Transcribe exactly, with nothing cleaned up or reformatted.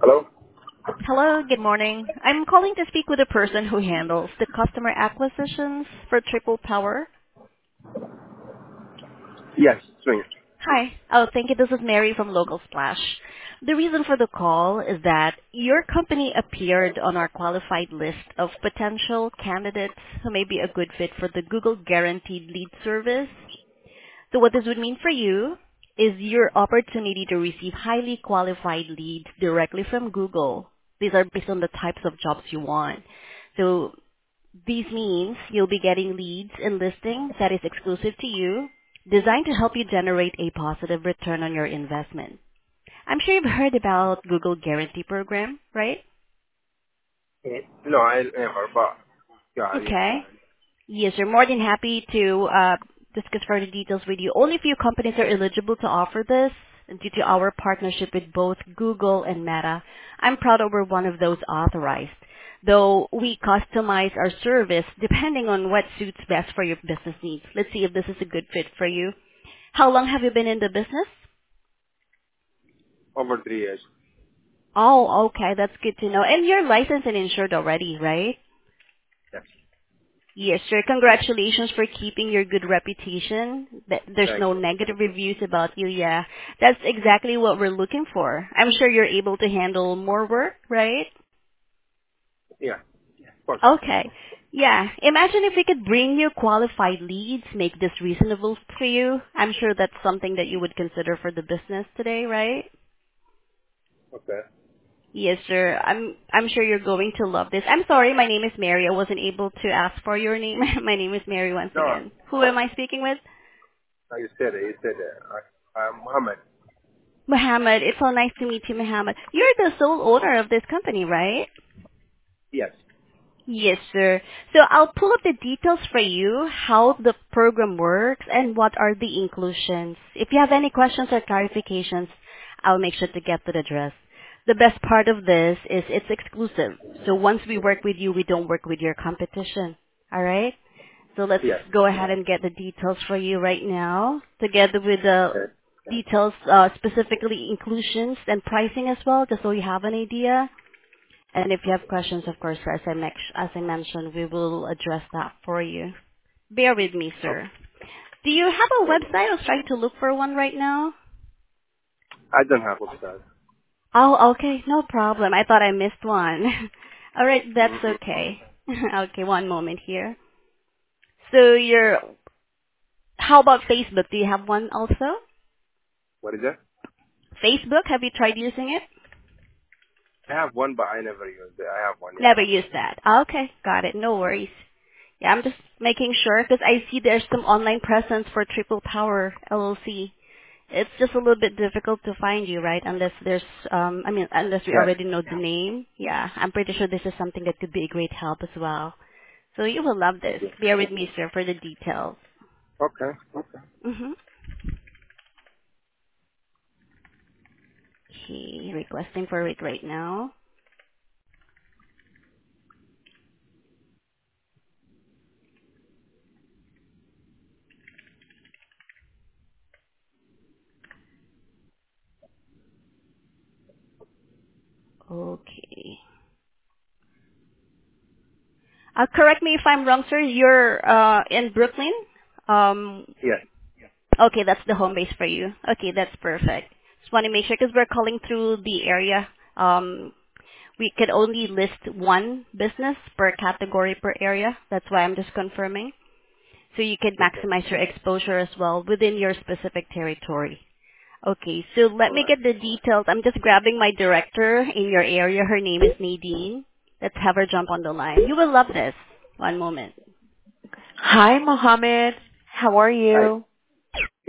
Hello? Hello, good morning. I'm calling to speak with the person who handles the customer acquisitions for Triple Power. Yes, swing it. Hi. Oh, thank you. This is Mary from Local Splash. The reason for the call is that your company appeared on our qualified list of potential candidates who may be a good fit for the Google Guaranteed Lead Service. So what this would mean for you is your opportunity to receive highly qualified leads directly from Google. These are based on the types of jobs you want. So these means you'll be getting leads and listings that is exclusive to you, designed to help you generate a positive return on your investment. I'm sure you've heard about Google Guarantee Program, right? No, I never, but yeah, yeah. Okay. Yes, we're more than happy to uh, discuss further details with you. Only a few companies are eligible to offer this and due to our partnership with both Google and Meta. I'm proud that we're one of those authorized, though we customize our service depending on what suits best for your business needs. Let's see if this is a good fit for you. How long have you been in the business? Over three years. Oh, okay, that's good to know. And you're licensed and insured already, right? Yes. Yes, sir. Congratulations for keeping your good reputation. Th- There's Thank no you. negative reviews about you. Yeah, that's exactly what we're looking for. I'm sure you're able to handle more work, right? Yeah, of course. Okay. Yeah. Imagine if we could bring you qualified leads, make this reasonable for you. I'm sure that's something that you would consider for the business today, right? Okay. Yes, sir. I'm I'm sure you're going to love this. I'm sorry, my name is Mary. I wasn't able to ask for your name. My name is Mary once No, again. Who am I speaking with? no, you said it. You said it. I, I'm Muhammad. Muhammad, it's so nice to meet you, Muhammad. You're the sole owner of this company, right? Yes. Yes, sir. So I'll pull up the details for you, how the program works, and what are the inclusions. If you have any questions or clarifications, I'll make sure to get to the address. The best part of this is it's exclusive. So once we work with you, we don't work with your competition. All right? So let's Yes. go ahead and get the details for you right now, together with the Okay. details, uh, specifically inclusions and pricing as well, just so you have an idea. And if you have questions, of course, as I, mex- as I mentioned, we will address that for you. Bear with me, Okay. sir. Do you have a website? I was trying to look for one right now. I don't have website. Oh, okay. No problem. I thought I missed one. All right, that's Mm-mm. okay. Okay, one moment here. So you're, how about Facebook? Do you have one also? What is that? Facebook, have you tried using it? I have one, but I never used it. I have one, yes. Never used that. Okay, got it. No worries. Yeah, I'm just making sure because I see there's some online presence for Triple Power L L C. It's just a little bit difficult to find you, right? Unless there's, um, I mean, unless we Yes. already know the name. Yeah, I'm pretty sure this is something that could be a great help as well. So you will love this. Okay. Bear with me, sir, for the details. Okay. Okay. Mm-hmm. Okay, requesting for it right now. Okay. Uh, correct me if I'm wrong, sir. You're uh, in Brooklyn. Um, Yes. okay, that's the home base for you. Okay, that's perfect. Just want to make sure because we're calling through the area. Um, we could only list one business per category per area. That's why I'm just confirming. So you could Okay. maximize your exposure as well within your specific territory. Okay, so let All me right. get the details. I'm just grabbing my director in your area. Her name is Nadine. Let's have her jump on the line. You will love this. One moment. Hi, Mohammed. How are Hi. you?